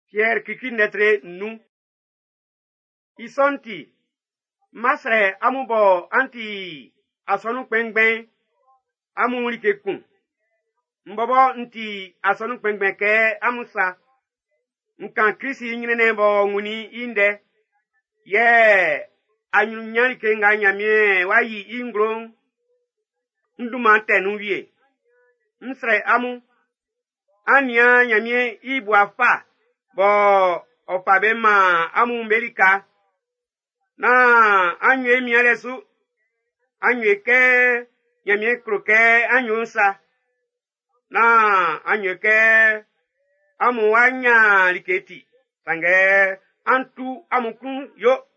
Pierre kiki netre nu. Isonti. Masre amubo anti asonu pengben. Amu like kun. Mbobo nti asonu pengben ke amusa. Nkan krisi nyine bo nguni inde. Ye anyunyari ke nga nyamie wayi ingron. Ndumante nuwie. Nsre amu. Anya nyamie ibu afa. Bo opabe ma amu Amerika. Na anyu emialesu. Anyu ke nyamie kroke anyu nsa. Na anyu ke amu wanya liketi. Sange antu amukun yo.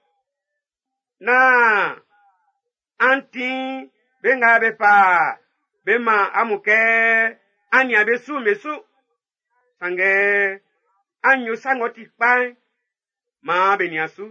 Na anti benga bepa. Bema amuke anya besu mesu. Sange anyu sangoti kpai. Ma beniasu.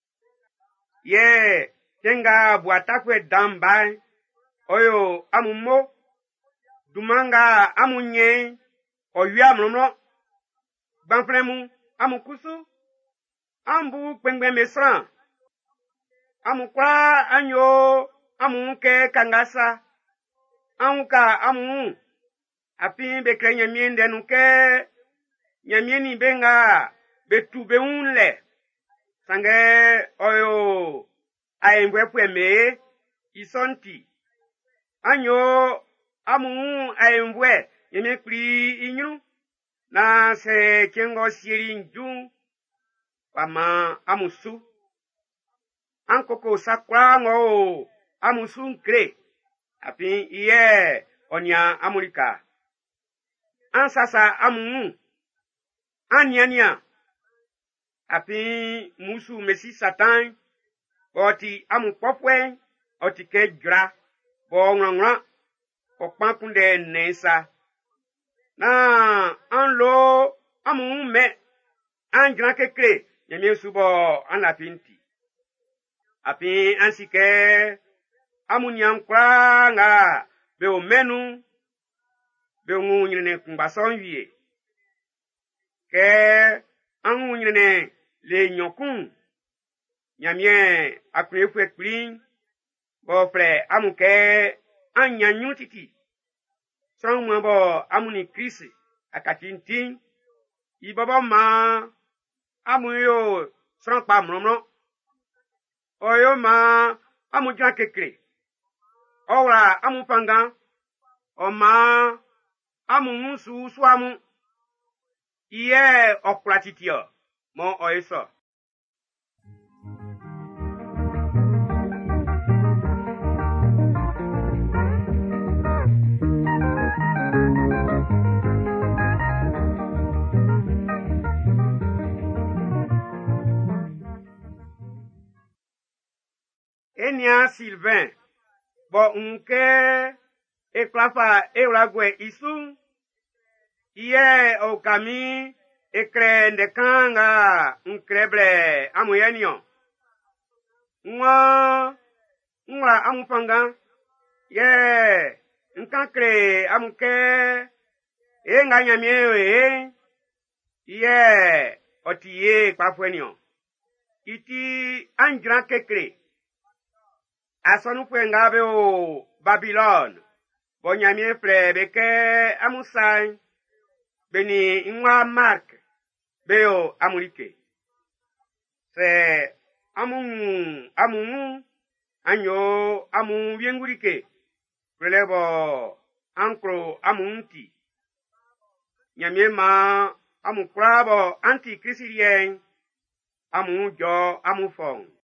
Ye tenga buatakwe dambai. Oyo amumo. Dumanga amunye. Oyua mlomlo. Banfremu amukusu. Ambu pengbe mesran. Amukwa anyo. Amunke kangasa. Amuka amu. Api bekre nyamien denuke. Nyamieni benga. Betu beunle. Sange oyo. Aembwe me. Isonti. Anyo. Amu aembwe. Yeme kuri inyu. Na se kengo siri njun. Wama amusu. Ankoko sakwa ngo. Amusu nkre. Api iye onya Amerika. Ansasa amu. Anyanya. Api musu mesi satan. Oti amu popwe. Oti ke gra. Bo ngangwa. Okpankunde nesa. Na anlo amu me. Anjran kekre. Nyamie subo anapinti. Api ansike. Amu nyankwa nga. Be o menu. Be ngu nyine kumbason vie. Ke angu nyine le nyokun. Nyamie akrefwe krin. Bofre amu ke anyanyu titi. Strong mwabo amu ni krisi. Akatintin. Ibobo ma. Amu yo strong pa mromro. Oyo ma. Amu jan kekre. Ora amu panga. Oma. Amu musu suamu. Iye okratitio. Mo oiso. Enya Sylvain. Bo unke. Eklafa euragwe isu. Iye okami. Ekre ndekanga. Nkreble amuyenyo. Nwa amupanga. Ye. Nkankre amuke. Nga nyamiewe. Ye. Otiye kwafwenyo. Iti anjran kekre. Asonu ngabe o Babylon. Bonyamie plebeke amusai. Beni nwa Mark. Beo amulike. Se amu anyo amu viengurike. Prelebo ankro amunti. Nyamie ma amu krabo anti krisirien. Amu jo amu fong.